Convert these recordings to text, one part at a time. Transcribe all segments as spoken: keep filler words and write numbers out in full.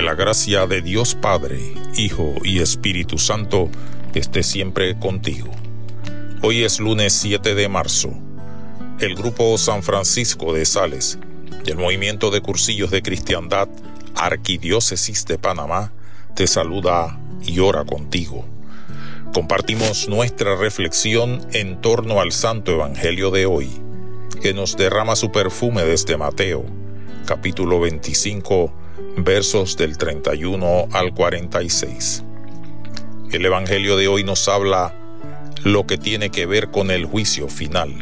la gracia de Dios Padre, Hijo y Espíritu Santo esté siempre contigo. Hoy es lunes siete de marzo. El Grupo San Francisco de Sales y el Movimiento de Cursillos de Cristiandad, Arquidiócesis de Panamá, te saluda y ora contigo. Compartimos nuestra reflexión en torno al Santo Evangelio de hoy, que nos derrama su perfume desde Mateo, capítulo veinticinco, versos del treinta y uno al cuarenta y seis. El Evangelio de hoy nos habla lo que tiene que ver con el juicio final.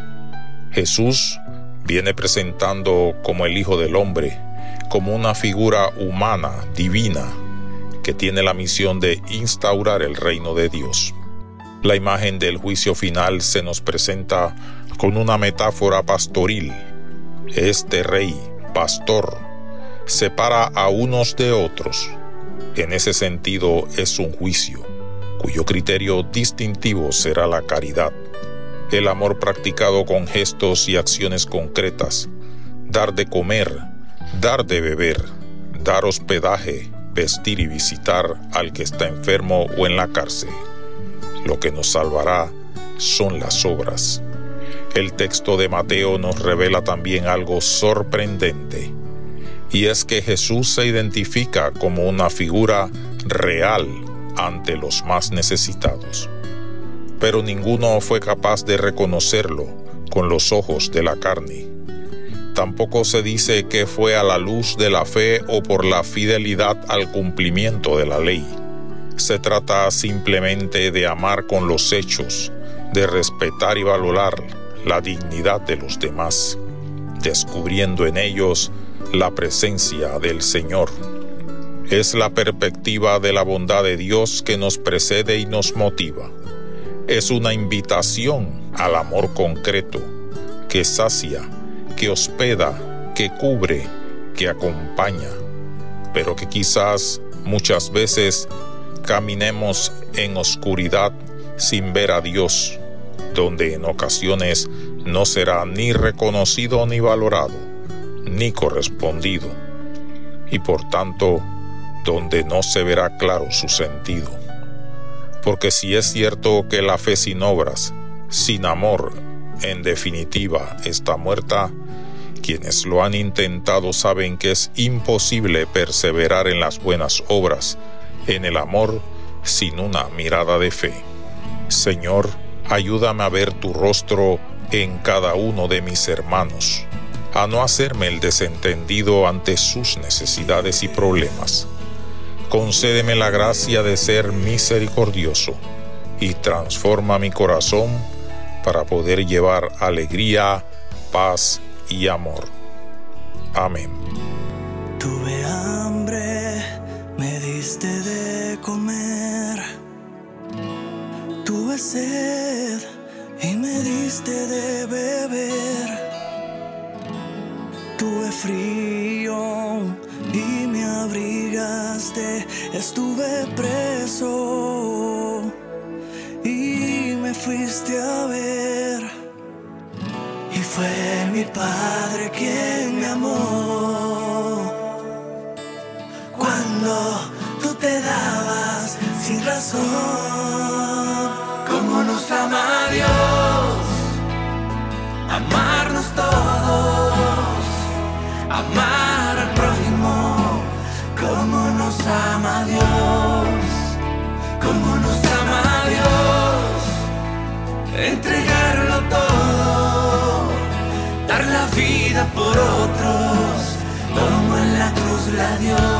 Jesús viene presentando como el Hijo del Hombre, como una figura humana, divina, que tiene la misión de instaurar el reino de Dios. La imagen del juicio final se nos presenta con una metáfora pastoril. Este rey, pastor, separa a unos de otros. En ese sentido es un juicio, cuyo criterio distintivo será la caridad, el amor practicado con gestos y acciones concretas, dar de comer, dar de beber, dar hospedaje, vestir y visitar al que está enfermo o en la cárcel. Lo que nos salvará son las obras. El texto de Mateo nos revela también algo sorprendente, y es que Jesús se identifica como una figura real ante los más necesitados. Pero ninguno fue capaz de reconocerlo con los ojos de la carne. Tampoco se dice que fue a la luz de la fe o por la fidelidad al cumplimiento de la ley. Se trata simplemente de amar con los hechos, de respetar y valorar la dignidad de los demás, descubriendo en ellos la presencia del Señor. Es la perspectiva de la bondad de Dios que nos precede y nos motiva. Es una invitación al amor concreto, que sacia, que hospeda, que cubre, que acompaña, pero que quizás muchas veces caminemos en oscuridad sin ver a Dios, donde en ocasiones no será ni reconocido ni valorado, ni correspondido, y por tanto, donde no se verá claro su sentido. Porque si es cierto que la fe sin obras, sin amor, en definitiva, está muerta, quienes lo han intentado saben que es imposible perseverar en las buenas obras, en el amor, sin una mirada de fe. Señor, ayúdame a ver tu rostro en cada uno de mis hermanos, a no hacerme el desentendido ante sus necesidades y problemas. Concédeme la gracia de ser misericordioso y transforma mi corazón para poder llevar alegría, paz y amor. Amén. Tuve hambre, me diste de comer. Tuve sed y me diste de beber. Tuve frío y me abrigaste. Estuve preso y me fuiste a ver. Y fue mi Padre quien me amó. Cuando tú te dabas sin razón, cómo nos ama Dios, amarnos todos, amar al prójimo, cómo nos ama Dios, cómo nos ama Dios, entregarlo todo, dar la vida por otros, como en la cruz la dio.